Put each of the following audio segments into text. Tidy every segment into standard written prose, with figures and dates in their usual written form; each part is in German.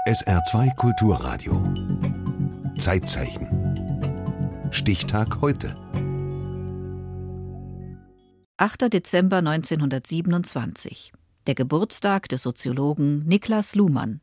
SR2 Kulturradio. Zeitzeichen. Stichtag heute. 8. Dezember 1927. Der Geburtstag des Soziologen Niklas Luhmann.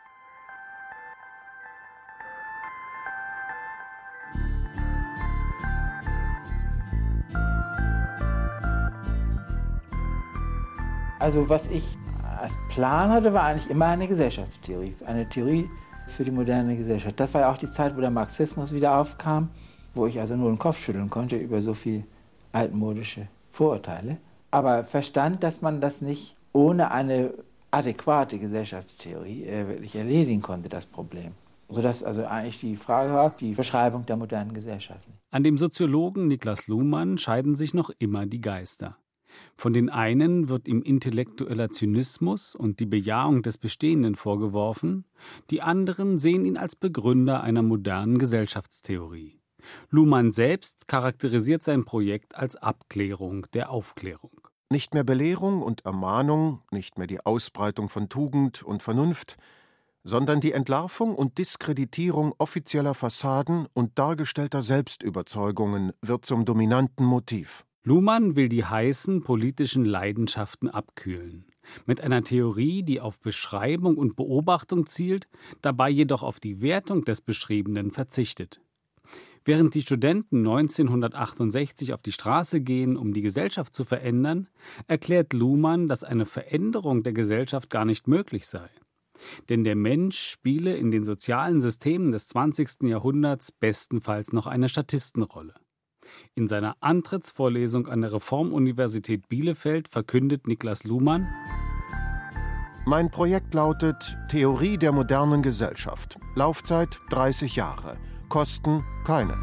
Also was ich als Plan hatte, war eigentlich immer eine Gesellschaftstheorie, eine Theorie für die moderne Gesellschaft. Das war ja auch die Zeit, wo der Marxismus wieder aufkam, wo ich also nur den Kopf schütteln konnte über so viel altmodische Vorurteile. Aber verstand, dass man das nicht ohne eine adäquate Gesellschaftstheorie wirklich erledigen konnte, das Problem. Sodass also eigentlich die Frage war, die Beschreibung der modernen Gesellschaften. An dem Soziologen Niklas Luhmann scheiden sich noch immer die Geister. Von den einen wird ihm intellektueller Zynismus und die Bejahung des Bestehenden vorgeworfen, die anderen sehen ihn als Begründer einer modernen Gesellschaftstheorie. Luhmann selbst charakterisiert sein Projekt als Abklärung der Aufklärung. Nicht mehr Belehrung und Ermahnung, nicht mehr die Ausbreitung von Tugend und Vernunft, sondern die Entlarvung und Diskreditierung offizieller Fassaden und dargestellter Selbstüberzeugungen wird zum dominanten Motiv. Luhmann will die heißen politischen Leidenschaften abkühlen. Mit einer Theorie, die auf Beschreibung und Beobachtung zielt, dabei jedoch auf die Wertung des Beschriebenen verzichtet. Während die Studenten 1968 auf die Straße gehen, um die Gesellschaft zu verändern, erklärt Luhmann, dass eine Veränderung der Gesellschaft gar nicht möglich sei. Denn der Mensch spiele in den sozialen Systemen des 20. Jahrhunderts bestenfalls noch eine Statistenrolle. In seiner Antrittsvorlesung an der Reformuniversität Bielefeld verkündet Niklas Luhmann: Mein Projekt lautet Theorie der modernen Gesellschaft. Laufzeit 30 Jahre. Kosten keine.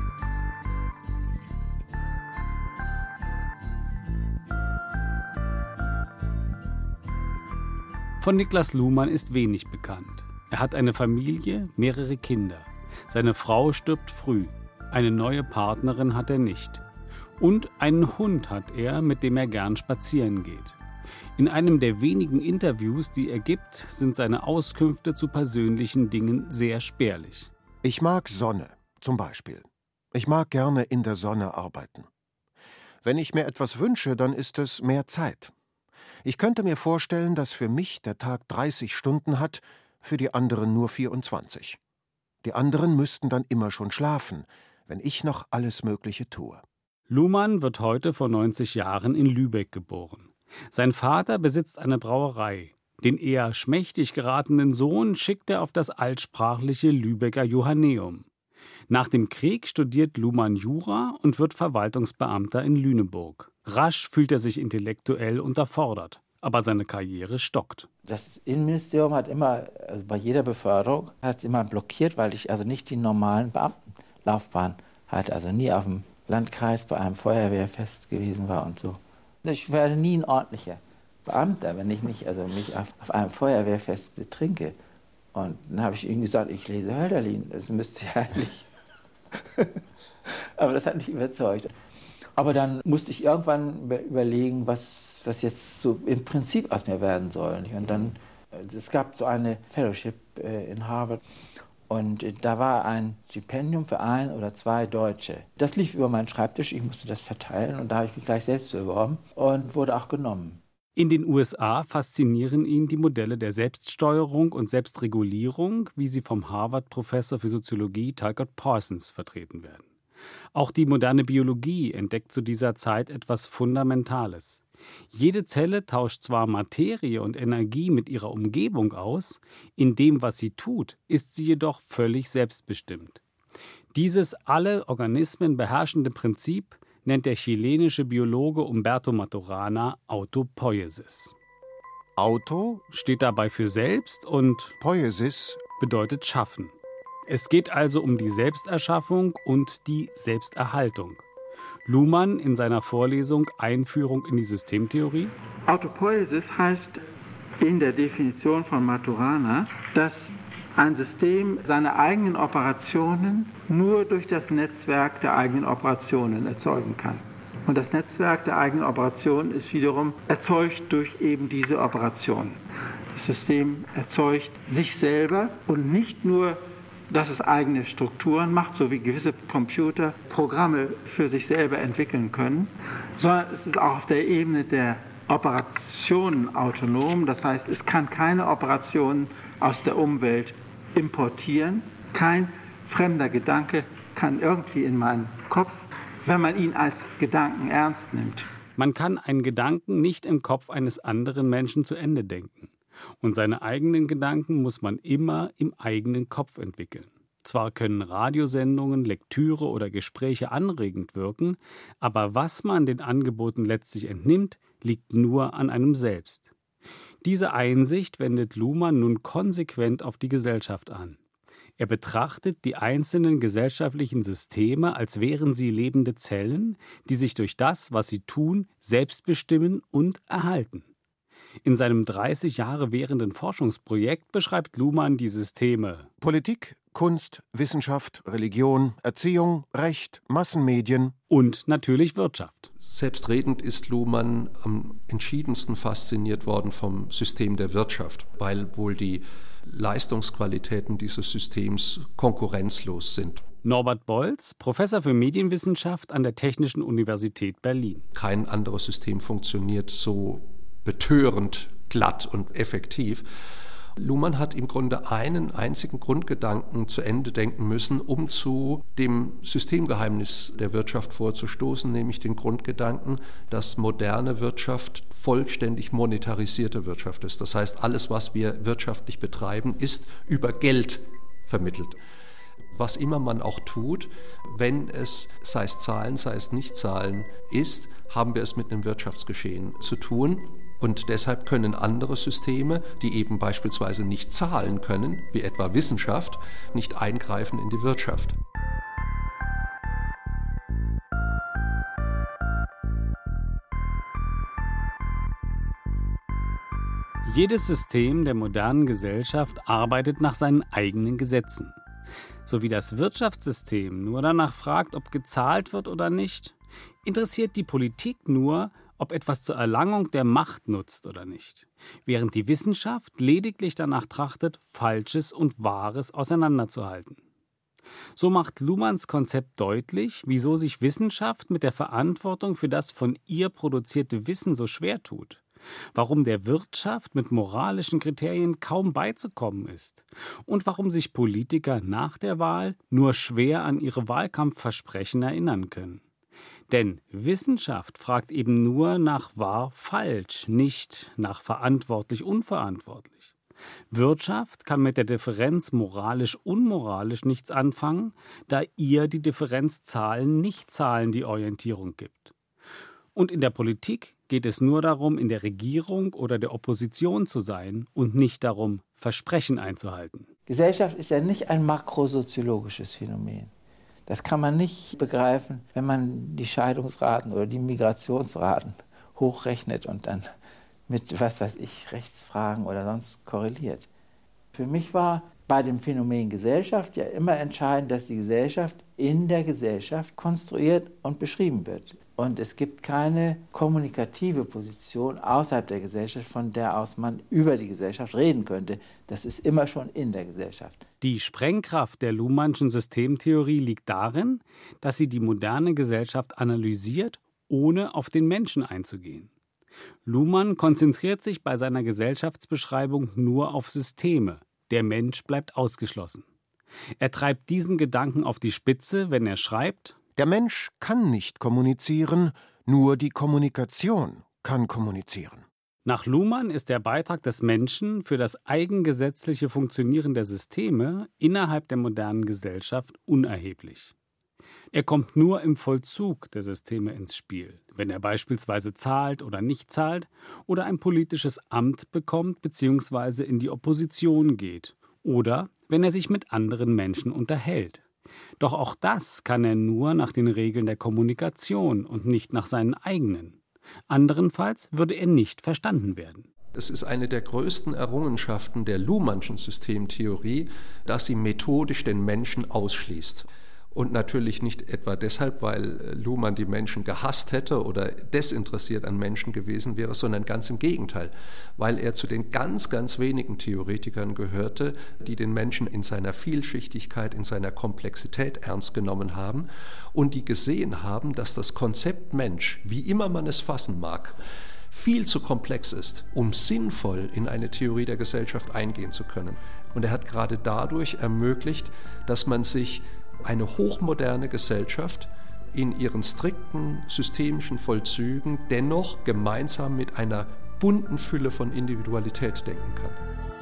Von Niklas Luhmann ist wenig bekannt. Er hat eine Familie, mehrere Kinder. Seine Frau stirbt früh. Eine neue Partnerin hat er nicht. Und einen Hund hat er, mit dem er gern spazieren geht. In einem der wenigen Interviews, die er gibt, sind seine Auskünfte zu persönlichen Dingen sehr spärlich. Ich mag Sonne, zum Beispiel. Ich mag gerne in der Sonne arbeiten. Wenn ich mir etwas wünsche, dann ist es mehr Zeit. Ich könnte mir vorstellen, dass für mich der Tag 30 Stunden hat, für die anderen nur 24. Die anderen müssten dann immer schon schlafen, wenn ich noch alles Mögliche tue. Luhmann wird heute vor 90 Jahren in Lübeck geboren. Sein Vater besitzt eine Brauerei. Den eher schmächtig geratenen Sohn schickt er auf das altsprachliche Lübecker Johanneum. Nach dem Krieg studiert Luhmann Jura und wird Verwaltungsbeamter in Lüneburg. Rasch fühlt er sich intellektuell unterfordert, aber seine Karriere stockt. Das Innenministerium hat immer, also bei jeder Beförderung, hat es immer blockiert, weil ich also nicht die normalen Beamtenlaufbahn hatte, also nie auf dem Landkreis bei einem Feuerwehrfest gewesen war und so. Ich werde nie ein ordentlicher Beamter, wenn ich nicht mich auf einem Feuerwehrfest betrinke. Und dann habe ich ihnen gesagt, ich lese Hölderlin, das müsste ja eigentlich. Aber das hat mich überzeugt. Aber dann musste ich irgendwann überlegen, was jetzt so im Prinzip aus mir werden soll. Und dann, es gab so eine Fellowship in Harvard und da war ein Stipendium für 1 oder 2 Deutsche. Das lief über meinen Schreibtisch, ich musste das verteilen und da habe ich mich gleich selbst beworben und wurde auch genommen. In den USA faszinieren ihn die Modelle der Selbststeuerung und Selbstregulierung, wie sie vom Harvard-Professor für Soziologie Talcott Parsons vertreten werden. Auch die moderne Biologie entdeckt zu dieser Zeit etwas Fundamentales. Jede Zelle tauscht zwar Materie und Energie mit ihrer Umgebung aus, in dem, was sie tut, ist sie jedoch völlig selbstbestimmt. Dieses alle Organismen beherrschende Prinzip nennt der chilenische Biologe Humberto Maturana Autopoiesis. Auto Steht dabei für selbst und Poiesis bedeutet schaffen. Es geht also um die Selbsterschaffung und die Selbsterhaltung. Luhmann in seiner Vorlesung Einführung in die Systemtheorie: Autopoiesis heißt in der Definition von Maturana, dass ein System seine eigenen Operationen nur durch das Netzwerk der eigenen Operationen erzeugen kann. Und das Netzwerk der eigenen Operation ist wiederum erzeugt durch eben diese Operation. Das System erzeugt sich selber und nicht nur, dass es eigene Strukturen macht, so wie gewisse Computer Programme für sich selber entwickeln können, sondern es ist auch auf der Ebene der Operationen autonom. Das heißt, es kann keine Operationen aus der Umwelt importieren. Kein fremder Gedanke kann irgendwie in meinen Kopf, wenn man ihn als Gedanken ernst nimmt. Man kann einen Gedanken nicht im Kopf eines anderen Menschen zu Ende denken. Und seine eigenen Gedanken muss man immer im eigenen Kopf entwickeln. Zwar können Radiosendungen, Lektüre oder Gespräche anregend wirken, aber was man den Angeboten letztlich entnimmt, liegt nur an einem selbst. Diese Einsicht wendet Luhmann nun konsequent auf die Gesellschaft an. Er betrachtet die einzelnen gesellschaftlichen Systeme, als wären sie lebende Zellen, die sich durch das, was sie tun, selbst bestimmen und erhalten. In seinem 30 Jahre währenden Forschungsprojekt beschreibt Luhmann die Systeme Politik, Kunst, Wissenschaft, Religion, Erziehung, Recht, Massenmedien und natürlich Wirtschaft. Selbstredend ist Luhmann am entschiedensten fasziniert worden vom System der Wirtschaft, weil wohl die Leistungsqualitäten dieses Systems konkurrenzlos sind. Norbert Bolz, Professor für Medienwissenschaft an der Technischen Universität Berlin. Kein anderes System funktioniert so betörend, glatt und effektiv. Luhmann hat im Grunde einen einzigen Grundgedanken zu Ende denken müssen, um zu dem Systemgeheimnis der Wirtschaft vorzustoßen, nämlich den Grundgedanken, dass moderne Wirtschaft vollständig monetarisierte Wirtschaft ist. Das heißt, alles, was wir wirtschaftlich betreiben, ist über Geld vermittelt. Was immer man auch tut, wenn es, sei es Zahlen, sei es Nicht-Zahlen ist, haben wir es mit einem Wirtschaftsgeschehen zu tun. Und deshalb können andere Systeme, die eben beispielsweise nicht zahlen können, wie etwa Wissenschaft, nicht eingreifen in die Wirtschaft. Jedes System der modernen Gesellschaft arbeitet nach seinen eigenen Gesetzen. So wie das Wirtschaftssystem nur danach fragt, ob gezahlt wird oder nicht, interessiert die Politik nur, ob etwas zur Erlangung der Macht nutzt oder nicht, während die Wissenschaft lediglich danach trachtet, Falsches und Wahres auseinanderzuhalten. So macht Luhmanns Konzept deutlich, wieso sich Wissenschaft mit der Verantwortung für das von ihr produzierte Wissen so schwer tut, warum der Wirtschaft mit moralischen Kriterien kaum beizukommen ist und warum sich Politiker nach der Wahl nur schwer an ihre Wahlkampfversprechen erinnern können. Denn Wissenschaft fragt eben nur nach wahr-falsch, nicht nach verantwortlich-unverantwortlich. Wirtschaft kann mit der Differenz moralisch-unmoralisch nichts anfangen, da ihr die Differenz Zahlen-Nicht-Zahlen die Orientierung gibt. Und in der Politik geht es nur darum, in der Regierung oder der Opposition zu sein und nicht darum, Versprechen einzuhalten. Gesellschaft ist ja nicht ein makrosoziologisches Phänomen. Das kann man nicht begreifen, wenn man die Scheidungsraten oder die Migrationsraten hochrechnet und dann mit, Rechtsfragen oder sonst korreliert. Für mich war bei dem Phänomen Gesellschaft ja immer entscheidend, dass die Gesellschaft in der Gesellschaft konstruiert und beschrieben wird. Und es gibt keine kommunikative Position außerhalb der Gesellschaft, von der aus man über die Gesellschaft reden könnte. Das ist immer schon in der Gesellschaft. Die Sprengkraft der Luhmannschen Systemtheorie liegt darin, dass sie die moderne Gesellschaft analysiert, ohne auf den Menschen einzugehen. Luhmann konzentriert sich bei seiner Gesellschaftsbeschreibung nur auf Systeme. Der Mensch bleibt ausgeschlossen. Er treibt diesen Gedanken auf die Spitze, wenn er schreibt: Der Mensch kann nicht kommunizieren, nur die Kommunikation kann kommunizieren. Nach Luhmann ist der Beitrag des Menschen für das eigengesetzliche Funktionieren der Systeme innerhalb der modernen Gesellschaft unerheblich. Er kommt nur im Vollzug der Systeme ins Spiel, wenn er beispielsweise zahlt oder nicht zahlt oder ein politisches Amt bekommt bzw. in die Opposition geht oder wenn er sich mit anderen Menschen unterhält. Doch auch das kann er nur nach den Regeln der Kommunikation und nicht nach seinen eigenen. Anderenfalls würde er nicht verstanden werden. Es ist eine der größten Errungenschaften der Luhmannschen Systemtheorie, dass sie methodisch den Menschen ausschließt. Und natürlich nicht etwa deshalb, weil Luhmann die Menschen gehasst hätte oder desinteressiert an Menschen gewesen wäre, sondern ganz im Gegenteil, weil er zu den ganz, ganz wenigen Theoretikern gehörte, die den Menschen in seiner Vielschichtigkeit, in seiner Komplexität ernst genommen haben und die gesehen haben, dass das Konzept Mensch, wie immer man es fassen mag, viel zu komplex ist, um sinnvoll in eine Theorie der Gesellschaft eingehen zu können. Und er hat gerade dadurch ermöglicht, dass man sich eine hochmoderne Gesellschaft in ihren strikten systemischen Vollzügen dennoch gemeinsam mit einer bunten Fülle von Individualität denken kann.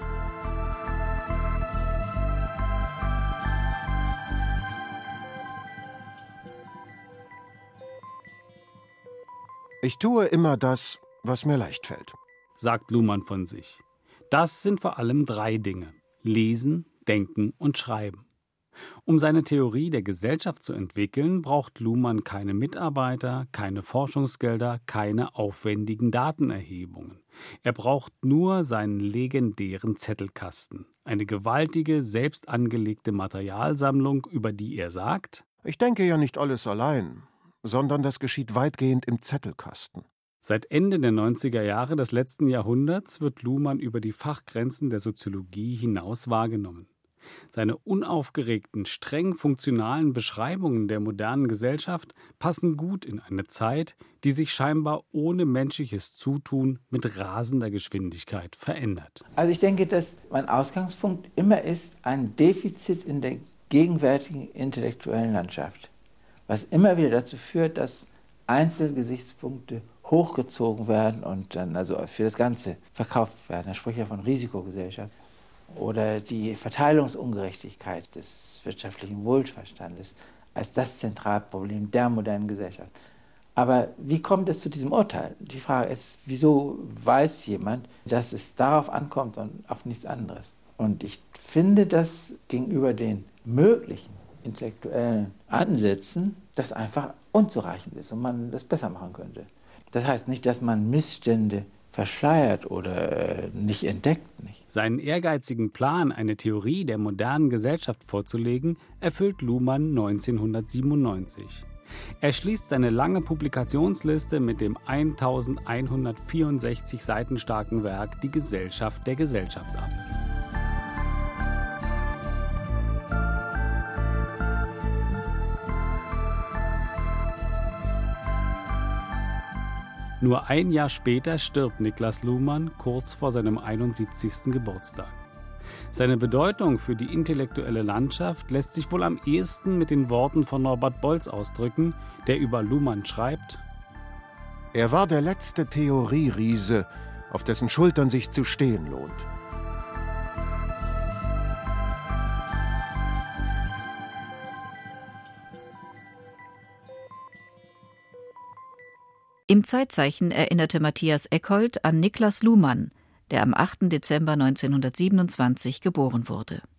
Ich tue immer das, was mir leicht fällt, sagt Luhmann von sich. Das sind vor allem 3 Dinge: Lesen, Denken und Schreiben. Um seine Theorie der Gesellschaft zu entwickeln, braucht Luhmann keine Mitarbeiter, keine Forschungsgelder, keine aufwendigen Datenerhebungen. Er braucht nur seinen legendären Zettelkasten, eine gewaltige, selbst angelegte Materialsammlung, über die er sagt: Ich denke ja nicht alles allein, sondern das geschieht weitgehend im Zettelkasten. Seit Ende der 90er Jahre des letzten Jahrhunderts wird Luhmann über die Fachgrenzen der Soziologie hinaus wahrgenommen. Seine unaufgeregten, streng funktionalen Beschreibungen der modernen Gesellschaft passen gut in eine Zeit, die sich scheinbar ohne menschliches Zutun mit rasender Geschwindigkeit verändert. Also ich denke, dass mein Ausgangspunkt immer ist ein Defizit in der gegenwärtigen intellektuellen Landschaft, was immer wieder dazu führt, dass Einzelgesichtspunkte hochgezogen werden und dann also für das Ganze verkauft werden. Da spricht ja von Risikogesellschaft. Oder die Verteilungsungerechtigkeit des wirtschaftlichen Wohlverstandes als das Zentralproblem der modernen Gesellschaft. Aber wie kommt es zu diesem Urteil? Die Frage ist, wieso weiß jemand, dass es darauf ankommt und auf nichts anderes? Und ich finde, dass gegenüber den möglichen intellektuellen Ansätzen das einfach unzureichend ist und man das besser machen könnte. Das heißt nicht, dass man Missstände verschleiert oder nicht entdeckt. Nicht. Seinen ehrgeizigen Plan, eine Theorie der modernen Gesellschaft vorzulegen, erfüllt Luhmann 1997. Er schließt seine lange Publikationsliste mit dem 1164 Seiten starken Werk Die Gesellschaft der Gesellschaft ab. Nur ein Jahr später stirbt Niklas Luhmann kurz vor seinem 71. Geburtstag. Seine Bedeutung für die intellektuelle Landschaft lässt sich wohl am ehesten mit den Worten von Norbert Bolz ausdrücken, der über Luhmann schreibt: Er war der letzte Theorieriese, auf dessen Schultern sich zu stehen lohnt. Im Zeitzeichen erinnerte Matthias Eckhold an Niklas Luhmann, der am 8. Dezember 1927 geboren wurde.